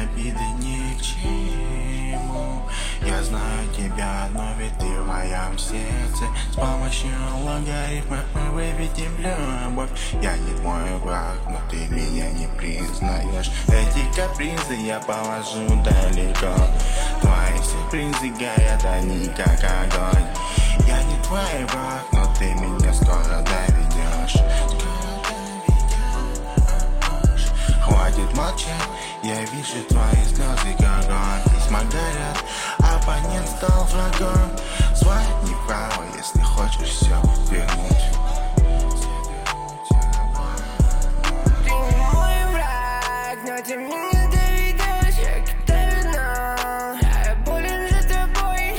обиды ни к чему. Я знаю тебя, но ведь ты в моем сердце. С помощью логарифма мы выведем любовь. Я не твой враг, но ты меня не признаешь. Эти капризы я положу далеко. Твои сюрпризы горят, они как огонь. Я не твой враг, но ты меня скоро доведешь. Хватит молчать, я вижу твои слезы, как огонь. Письма горят, оппонент стал врагом. Свайп неправо, если хочешь все вернуть. Ты не мой враг, но ты меня доведешь. Я кидаю дно, я болен за тобой.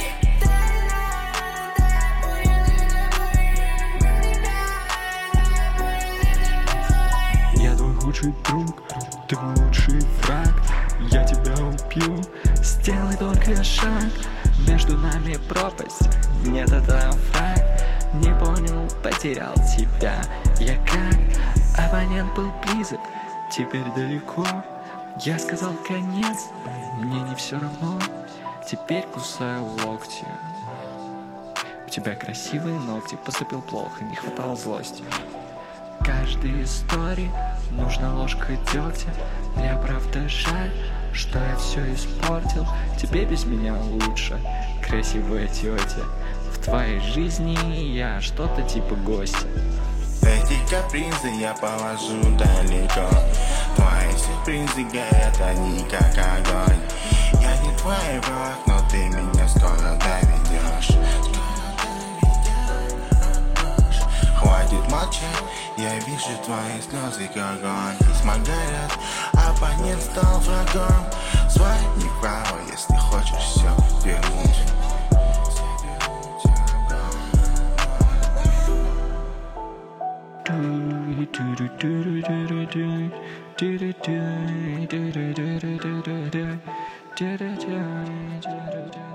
Я твой худший друг, ты мой лучший враг. Я тебя убью, сделай только шаг. Между нами пропасть, нет, это факт. Не понял, потерял тебя. Я как оппонент был близок, теперь далеко. Я сказал конец, мне не все равно. Теперь кусаю локти. У тебя красивые ногти, поступил плохо, не хватало злости. Каждой истории нужна ложка дегтя. Мне правда жаль, что я все испортил. Тебе без меня лучше, красивая тетя. В твоей жизни я что-то типа гостя. Эти капризы я положу далеко. Твои сюрпризы горят, они как огонь. Я не твой враг, но ты меня скоро доведешь. Хватит молчать, я вижу твои слезы, как огонь. Письма горят, оппонент стал врагом. Свайп неправо, если хочешь все вернуть. Do